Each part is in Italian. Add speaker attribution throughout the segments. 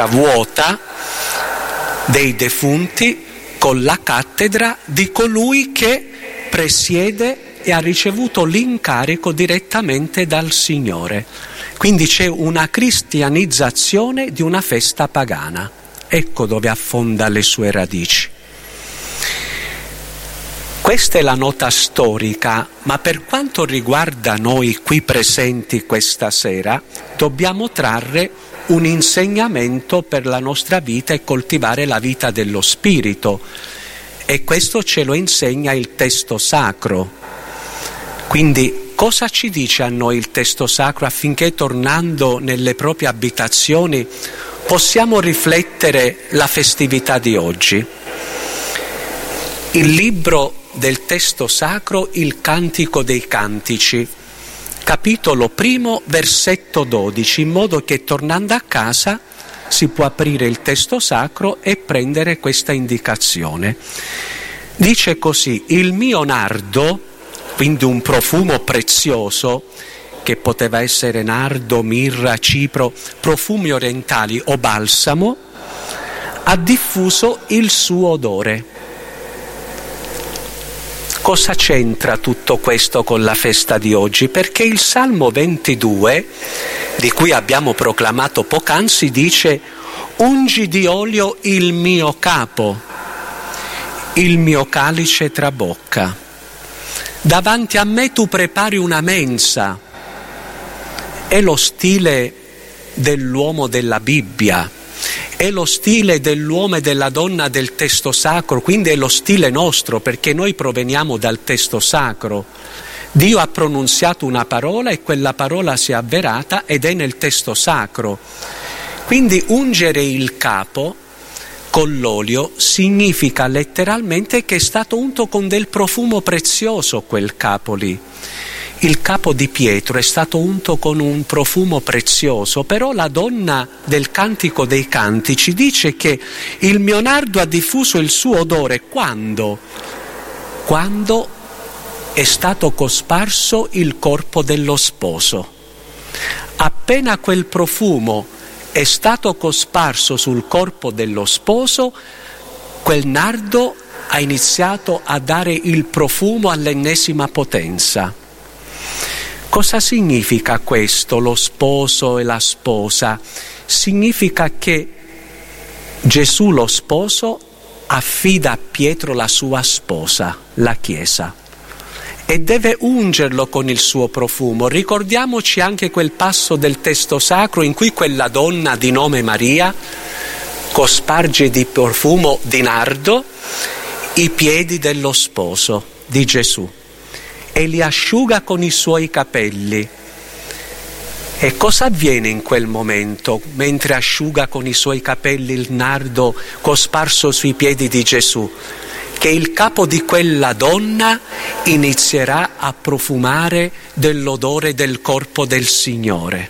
Speaker 1: cattedra vuota dei defunti con la cattedra di colui che presiede e ha ricevuto l'incarico direttamente dal Signore. Quindi c'è una cristianizzazione di una festa pagana. Ecco dove affonda le sue radici. Questa è la nota storica, ma per quanto riguarda noi qui presenti questa sera, dobbiamo trarre un insegnamento per la nostra vita e coltivare la vita dello Spirito. E questo ce lo insegna il testo sacro. Quindi cosa ci dice a noi il testo sacro affinché, tornando nelle proprie abitazioni, possiamo riflettere la festività di oggi? Il libro del testo sacro, il Cantico dei Cantici, capitolo 1, versetto 12, in modo che tornando a casa si può aprire il testo sacro e prendere questa indicazione. Dice così: il mio nardo, quindi un profumo prezioso, che poteva essere nardo, mirra, cipro, profumi orientali o balsamo, ha diffuso il suo odore. Cosa c'entra tutto questo con la festa di oggi? Perché il Salmo 22, di cui abbiamo proclamato poc'anzi, dice: ungi di olio il mio capo, il mio calice trabocca. Davanti a me tu prepari una mensa. È lo stile dell'uomo della Bibbia, è lo stile dell'uomo e della donna del testo sacro, quindi è lo stile nostro, perché noi proveniamo dal testo sacro. Dio ha pronunziato una parola e quella parola si è avverata ed è nel testo sacro. Quindi ungere il capo con l'olio significa letteralmente che è stato unto con del profumo prezioso quel capo lì. Il capo di Pietro è stato unto con un profumo prezioso, però la donna del Cantico dei Cantici dice che il mio nardo ha diffuso il suo odore quando è stato cosparso il corpo dello sposo. Appena quel profumo è stato cosparso sul corpo dello sposo, quel nardo ha iniziato a dare il profumo all'ennesima potenza. Cosa significa questo, lo sposo e la sposa? Significa che Gesù, lo sposo, affida a Pietro la sua sposa, la Chiesa, e deve ungerlo con il suo profumo. Ricordiamoci anche quel passo del testo sacro in cui quella donna di nome Maria cosparge di profumo di nardo i piedi dello sposo di Gesù e li asciuga con i suoi capelli. E cosa avviene in quel momento, mentre asciuga con i suoi capelli il nardo cosparso sui piedi di Gesù? Che il capo di quella donna inizierà a profumare dell'odore del corpo del Signore.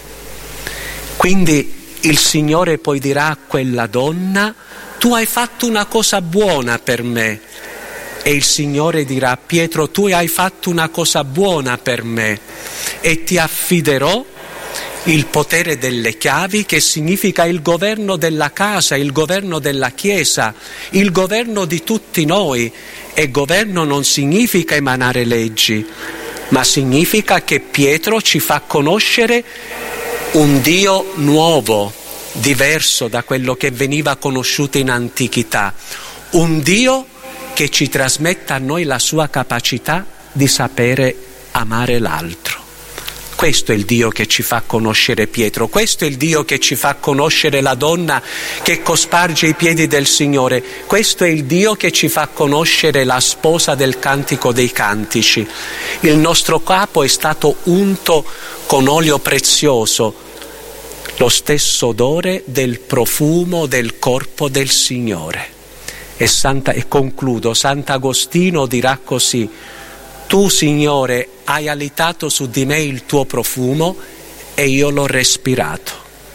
Speaker 1: Quindi il Signore poi dirà a quella donna: tu hai fatto una cosa buona per me. E il Signore dirà: Pietro, tu hai fatto una cosa buona per me e ti affiderò il potere delle chiavi, che significa il governo della casa, il governo della Chiesa, il governo di tutti noi. E governo non significa emanare leggi, ma significa che Pietro ci fa conoscere un Dio nuovo, diverso da quello che veniva conosciuto in antichità, un Dio che ci trasmetta a noi la sua capacità di sapere amare l'altro. Questo è il Dio che ci fa conoscere Pietro, questo è il Dio che ci fa conoscere la donna che cosparge i piedi del Signore, questo è il Dio che ci fa conoscere la sposa del Cantico dei Cantici. Il nostro capo è stato unto con olio prezioso, lo stesso odore del profumo del corpo del Signore. E concludo, Sant'Agostino dirà così: tu, Signore, hai alitato su di me il tuo profumo e io l'ho respirato.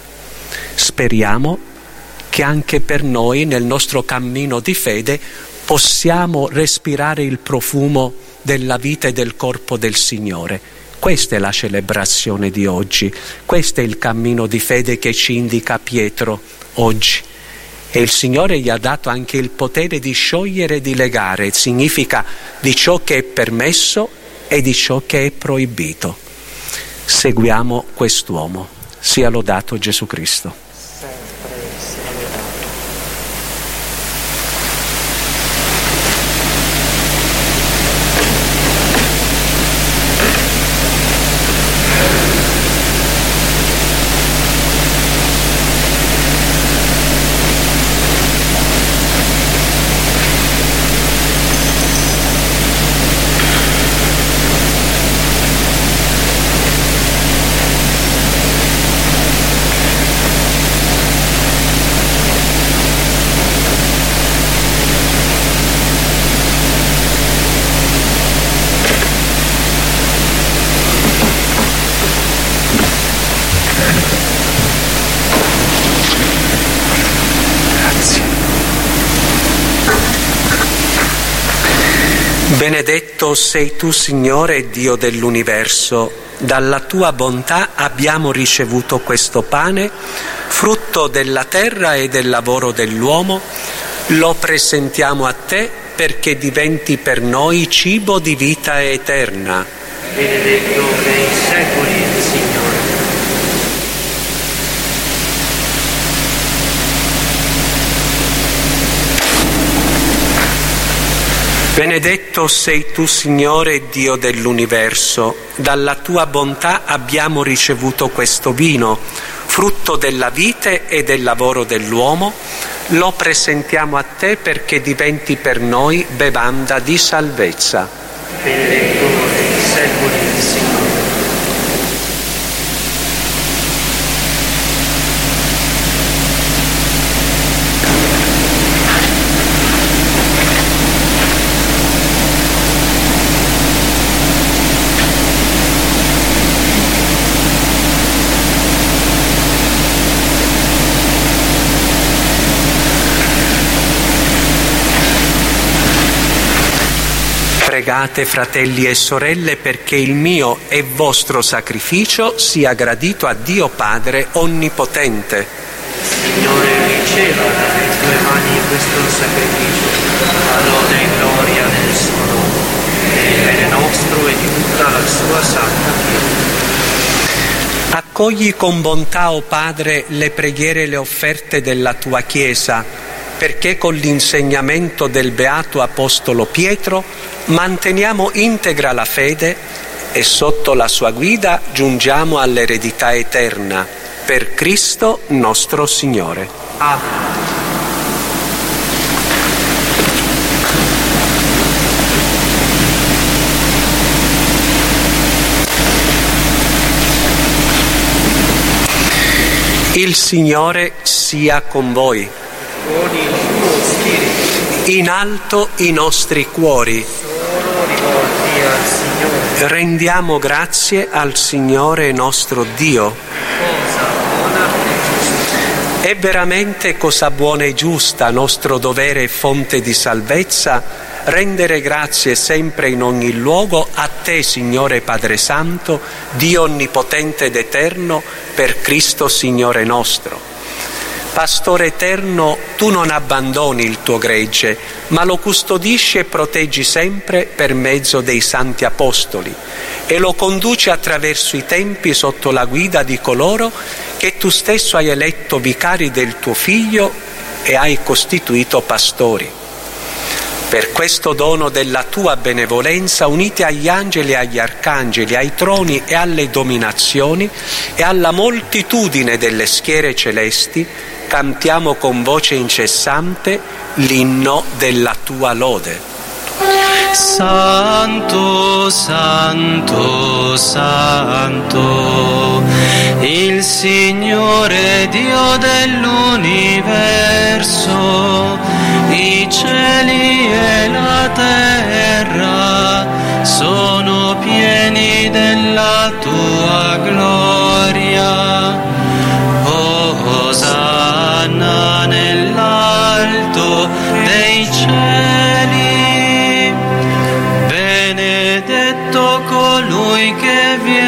Speaker 1: Speriamo che anche per noi, nel nostro cammino di fede, possiamo respirare il profumo della vita e del corpo del Signore. Questa è la celebrazione di oggi, questo è il cammino di fede che ci indica Pietro oggi. E il Signore gli ha dato anche il potere di sciogliere e di legare, significa di ciò che è permesso e di ciò che è proibito. Seguiamo quest'uomo. Sia lodato Gesù Cristo. Benedetto sei tu, Signore, Dio dell'universo. Dalla tua bontà abbiamo ricevuto questo pane, frutto della terra e del lavoro dell'uomo. Lo presentiamo a te perché diventi per noi cibo di vita eterna.
Speaker 2: Benedetto nei secoli il Signore.
Speaker 1: Benedetto sei tu, Signore, Dio dell'universo. Dalla tua bontà abbiamo ricevuto questo vino, frutto della vite e del lavoro dell'uomo. Lo presentiamo a te perché diventi per noi bevanda di salvezza.
Speaker 2: Benedetto nei secoli il Signore.
Speaker 1: Pregate, fratelli e sorelle, perché il mio e vostro sacrificio sia gradito a Dio Padre Onnipotente.
Speaker 2: Signore, riceva dalle tue mani questo sacrificio, a lode e gloria nel suo nome, per il bene nostro e di tutta la sua santa Chiesa.
Speaker 1: Accogli con bontà, o Padre, le preghiere e le offerte della tua Chiesa, perché con l'insegnamento del Beato Apostolo Pietro manteniamo integra la fede e sotto la sua guida giungiamo all'eredità eterna. Per Cristo nostro Signore.
Speaker 2: Amen.
Speaker 1: Il Signore sia con voi.
Speaker 2: Con il tuo spirito.
Speaker 1: In alto i nostri cuori.
Speaker 2: Sono rivolti al Signore.
Speaker 1: Rendiamo grazie al Signore nostro Dio.
Speaker 2: Cosa buona e giusta.
Speaker 1: È veramente cosa buona e giusta, nostro dovere e fonte di salvezza, rendere grazie sempre in ogni luogo a te, Signore Padre Santo, Dio onnipotente ed eterno, per Cristo Signore nostro. Pastore eterno, tu non abbandoni il tuo gregge, ma lo custodisci e proteggi sempre per mezzo dei santi apostoli e lo conduci attraverso i tempi sotto la guida di coloro che tu stesso hai eletto vicari del tuo Figlio e hai costituito pastori. Per questo dono della tua benevolenza, uniti agli angeli e agli arcangeli, ai troni e alle dominazioni e alla moltitudine delle schiere celesti, cantiamo con voce incessante l'inno della tua lode.
Speaker 3: Santo, santo, santo, il Signore Dio dell'universo, i cieli e la terra sono pieni della tua gloria. Osanna nell'alto dei cieli, benedetto colui che viene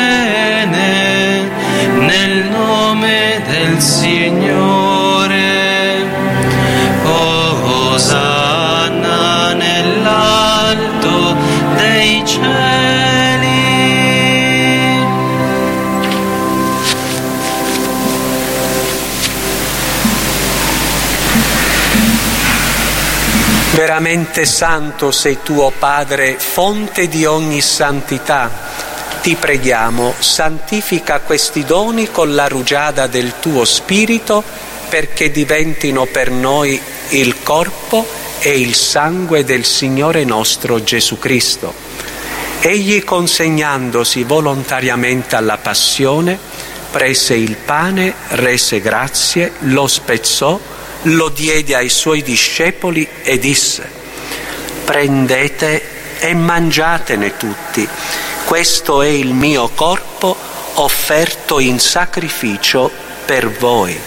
Speaker 1: Veramente santo sei tu, o Padre, fonte di ogni santità. Ti preghiamo, santifica questi doni con la rugiada del tuo Spirito, perché diventino per noi il corpo e il sangue del Signore nostro Gesù Cristo. Egli, consegnandosi volontariamente alla passione, prese il pane, rese grazie, lo spezzò, lo diede ai suoi discepoli e disse: prendete e mangiatene tutti, questo è il mio corpo offerto in sacrificio per voi.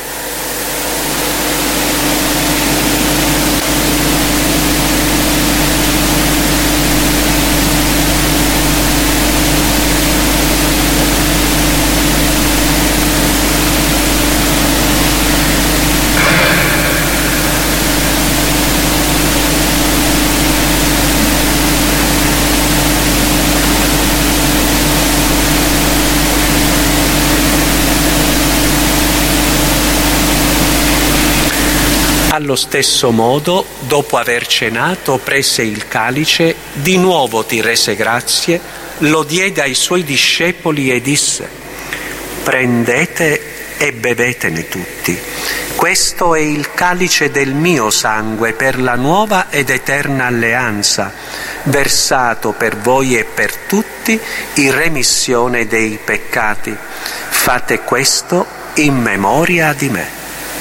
Speaker 1: Allo stesso modo, dopo aver cenato, prese il calice, di nuovo ti rese grazie, lo diede ai suoi discepoli e disse: prendete e bevetene tutti. Questo è il calice del mio sangue per la nuova ed eterna alleanza, versato per voi e per tutti in remissione dei peccati. Fate questo in memoria di me.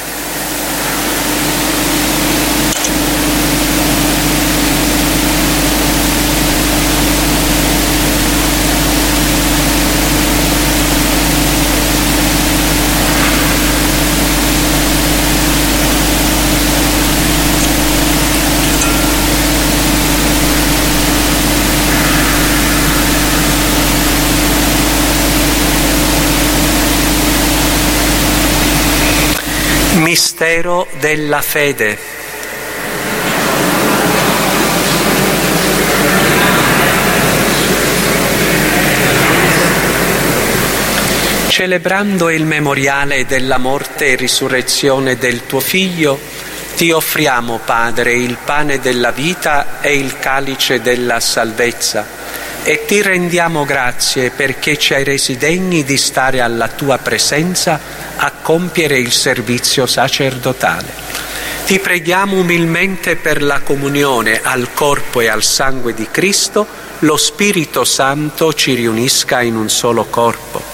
Speaker 1: Mistero della fede. Celebrando il memoriale della morte e risurrezione del tuo Figlio, ti offriamo, Padre, il pane della vita e il calice della salvezza, e ti rendiamo grazie perché ci hai resi degni di stare alla tua presenza a compiere il servizio sacerdotale. Ti preghiamo umilmente per la comunione al corpo e al sangue di Cristo, lo Spirito Santo ci riunisca in un solo corpo.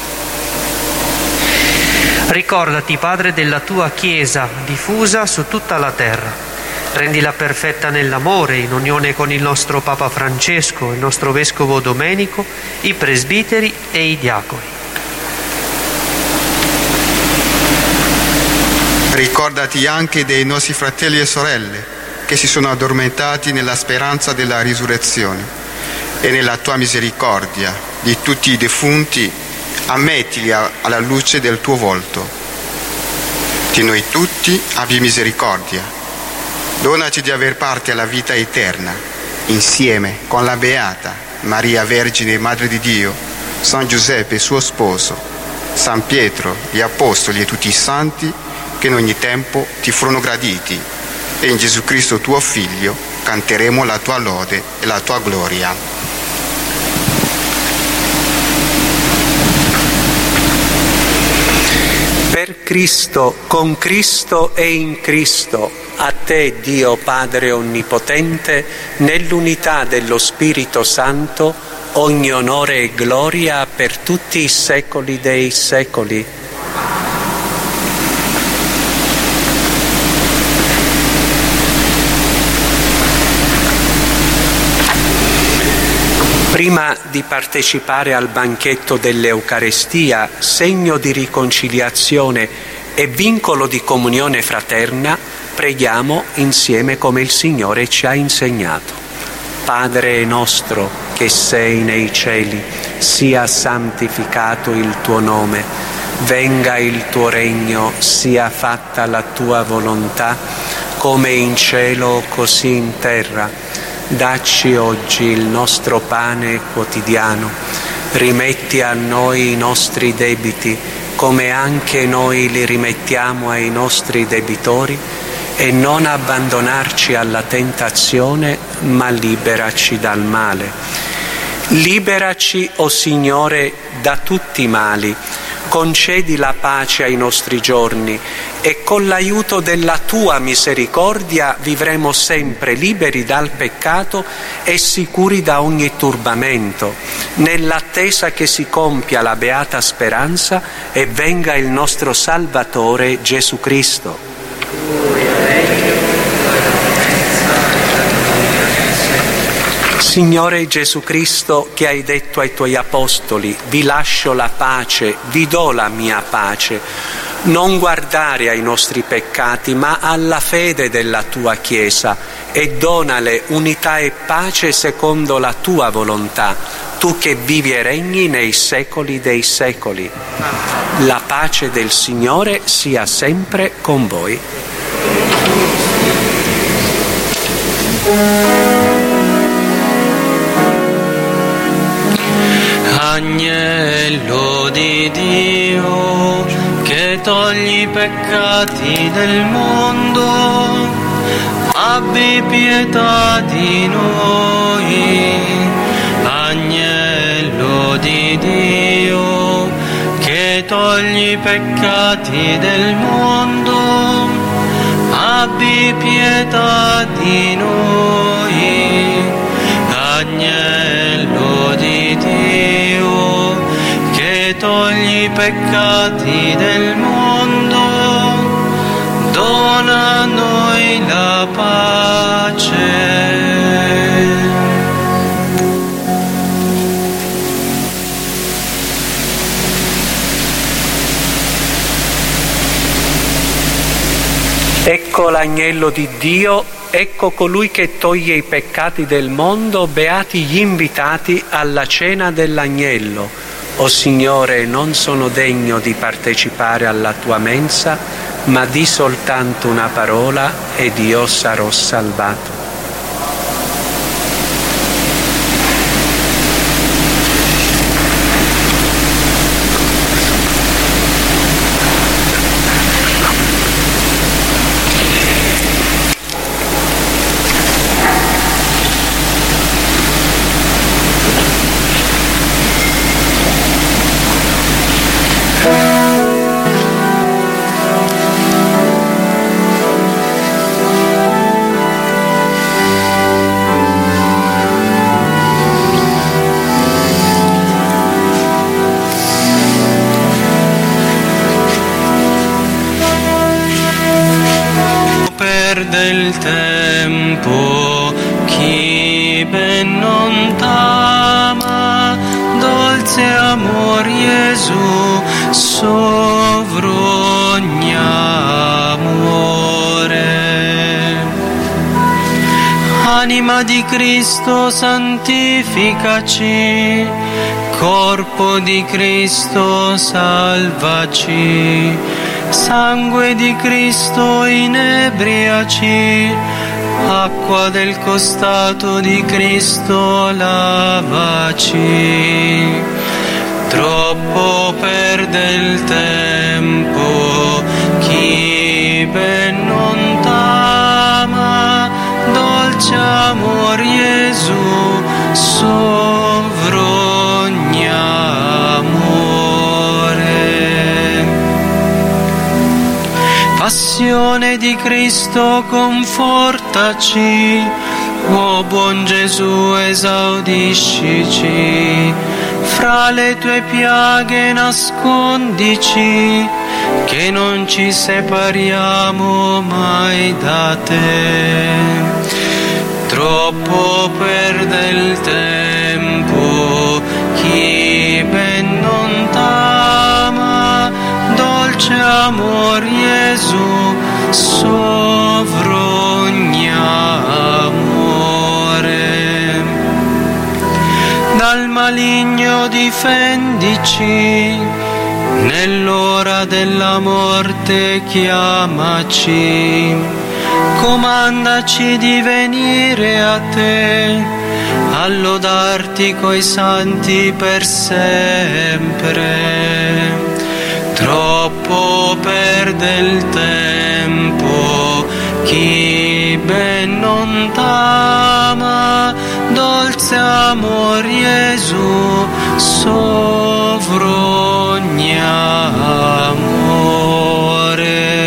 Speaker 4: Ricordati, Padre, della tua Chiesa diffusa su tutta la terra. Rendila perfetta nell'amore, in unione con il nostro Papa Francesco, il nostro Vescovo Domenico, i presbiteri e i diaconi.
Speaker 5: Ricordati anche dei nostri fratelli e sorelle che si sono addormentati nella speranza della risurrezione, e nella tua misericordia di tutti i defunti ammettili alla luce del tuo volto. Di noi tutti abbi misericordia. Donaci di aver parte alla vita eterna, insieme con la Beata Maria Vergine, Madre di Dio, San Giuseppe suo sposo, San Pietro, gli Apostoli e tutti i santi che in ogni tempo ti furono graditi, e in Gesù Cristo tuo Figlio canteremo la tua lode e la tua gloria.
Speaker 1: Per Cristo, con Cristo e in Cristo, a te, Dio Padre Onnipotente, nell'unità dello Spirito Santo, ogni onore e gloria per tutti i secoli dei secoli. Prima di partecipare al banchetto dell'Eucarestia, segno di riconciliazione e vincolo di comunione fraterna, preghiamo insieme come il Signore ci ha insegnato. Padre nostro che sei nei cieli, sia santificato il tuo nome, venga il tuo regno, sia fatta la tua volontà, come in cielo così in terra. Dacci oggi il nostro pane quotidiano, rimetti a noi i nostri debiti, come anche noi li rimettiamo ai nostri debitori, e non abbandonarci alla tentazione, ma liberaci dal male. Liberaci, o Signore, da tutti i mali, concedi la pace ai nostri giorni e con l'aiuto della Tua misericordia vivremo sempre liberi dal peccato e sicuri da ogni turbamento, nell'attesa che si compia la beata speranza e venga il nostro Salvatore Gesù Cristo. Signore Gesù Cristo, che hai detto ai Tuoi Apostoli: vi lascio la pace, vi do la mia pace, non guardare ai nostri peccati, ma alla fede della Tua Chiesa e donale unità e pace secondo la Tua volontà, Tu che vivi e regni nei secoli dei secoli. La pace del Signore sia sempre con voi.
Speaker 3: Agnello di Dio, che togli i peccati del mondo, abbi pietà di noi. Agnello di Dio, che togli i peccati del mondo, abbi pietà di noi. Agnello di Dio, che togli i peccati del mondo, dona a noi la pace.
Speaker 1: Ecco l'agnello di Dio, ecco colui che toglie i peccati del mondo, beati gli invitati alla cena dell'agnello. O Signore, non sono degno di partecipare alla Tua mensa, ma di soltanto una parola ed io sarò salvato.
Speaker 3: Del tempo chi ben non t'ama, dolce amor Gesù, sovrogni amore. Anima di Cristo, santificaci, corpo di Cristo, salvaci. Sangue di Cristo, inebriaci, acqua del costato di Cristo, lavaci. Troppo perde il tempo chi ben non t'ama, dolce amor Gesù, sovrogni amore. Passione di Cristo, confortaci, o buon Gesù, esaudiscici. Fra le Tue piaghe nascondici, che non ci separiamo mai da Te. Troppo perde il tempo chi ben non t'ama, dolce amor Gesù, sovrogni amore. Dal maligno difendici, nell'ora della morte chiamaci. Comandaci di venire a Te, a lodarti coi santi per sempre. Troppo perde il tempo chi ben non t'ama, dolce amor Gesù, sovrogni amore.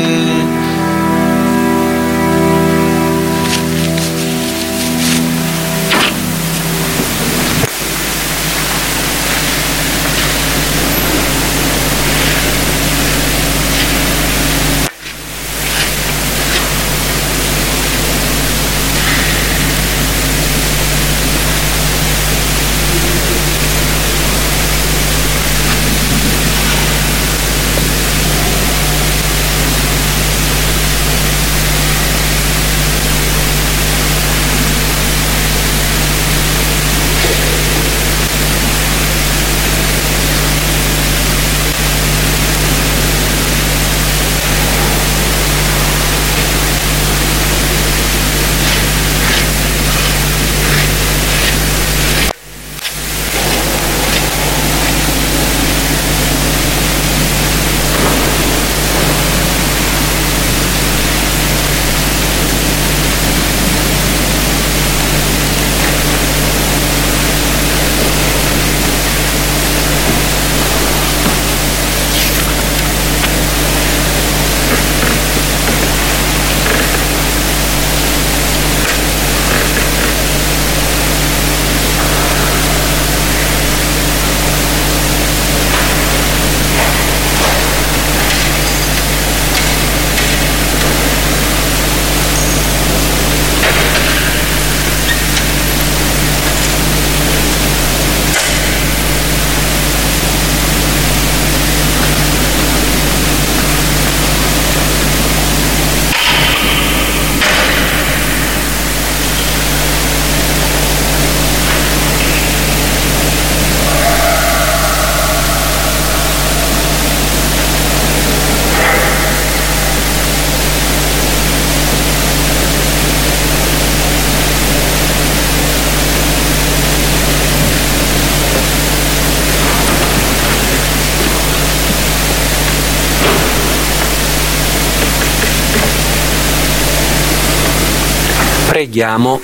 Speaker 1: Preghiamo.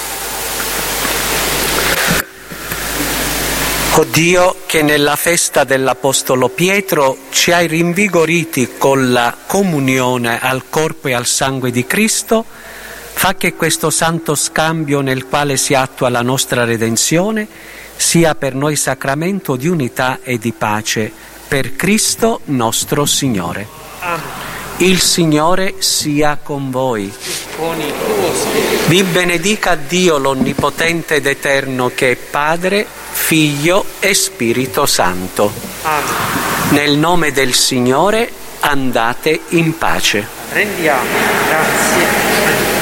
Speaker 1: O Dio, che nella festa dell'Apostolo Pietro ci hai rinvigoriti con la comunione al corpo e al sangue di Cristo, fa che questo santo scambio nel quale si attua la nostra redenzione sia per noi sacramento di unità e di pace, per Cristo nostro Signore.
Speaker 4: Amen.
Speaker 1: Il Signore sia con voi.
Speaker 4: Con il tuo spirito.
Speaker 1: Vi benedica Dio l'Onnipotente ed Eterno, che è Padre, Figlio e Spirito Santo.
Speaker 4: Amen.
Speaker 1: Nel nome del Signore andate in pace.
Speaker 4: Rendiamo grazie.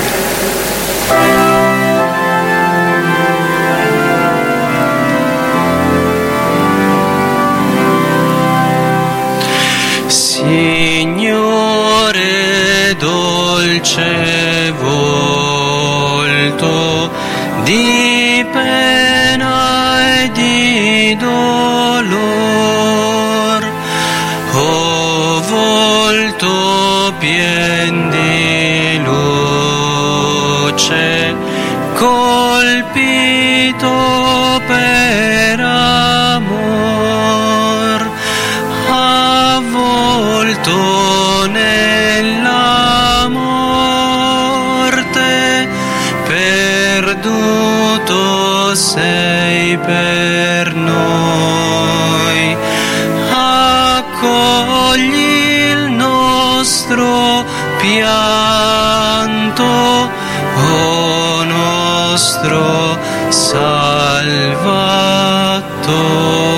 Speaker 3: Signore, dolce volto di pena e di dolor, o volto pien di luce, colpito per amor, avvolto nella morte, perduto sei per noi. Accogli il nostro pianto, o nostro Salvatore.